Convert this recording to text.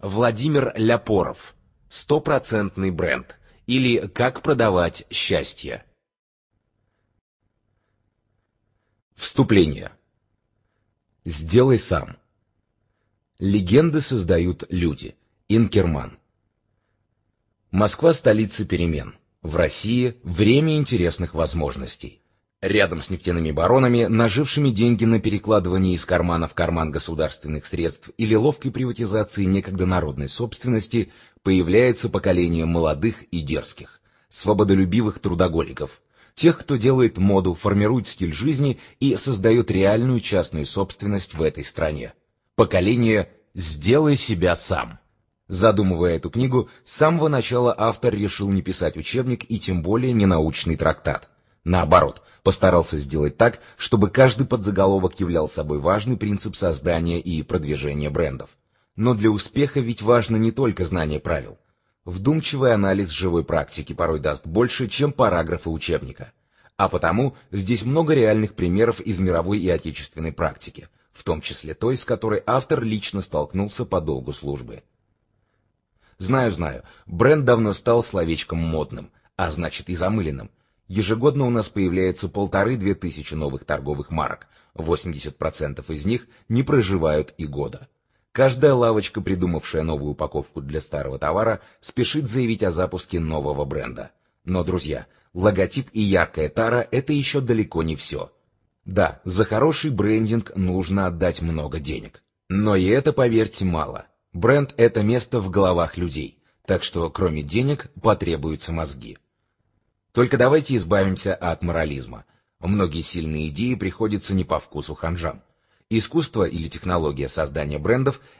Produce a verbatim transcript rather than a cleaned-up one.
Владимир Ляпоров. Стопроцентный бренд. Или как продавать счастье. Вступление. Сделай сам. Легенды создают люди. Инкерман. Москва – столица перемен. В России – время интересных возможностей. Рядом с нефтяными баронами, нажившими деньги на перекладывании из кармана в карман государственных средств или ловкой приватизации некогда народной собственности, появляется поколение молодых и дерзких, свободолюбивых трудоголиков, тех, кто делает моду, формирует стиль жизни и создает реальную частную собственность в этой стране. Поколение «Сделай себя сам». Задумывая эту книгу, с самого начала автор решил не писать учебник и тем более не научный трактат. Наоборот, постарался сделать так, чтобы каждый подзаголовок являл собой важный принцип создания и продвижения брендов. Но для успеха ведь важно не только знание правил. Вдумчивый анализ живой практики порой даст больше, чем параграфы учебника. А потому здесь много реальных примеров из мировой и отечественной практики, в том числе той, с которой автор лично столкнулся по долгу службы. Знаю, знаю, бренд давно стал словечком модным, а значит и замыленным. Ежегодно у нас появляется полторы-две тысячи новых торговых марок, восемьдесят процентов из них не проживают и года. Каждая лавочка, придумавшая новую упаковку для старого товара, спешит заявить о запуске нового бренда. Но, друзья, логотип и яркая тара – это еще далеко не все. Да, за хороший брендинг нужно отдать много денег. Но и это, поверьте, мало. Бренд – это место в головах людей, так что кроме денег потребуются мозги. Только давайте избавимся от морализма. Многие сильные идеи приходятся не по вкусу ханжам. Искусство или технология создания брендов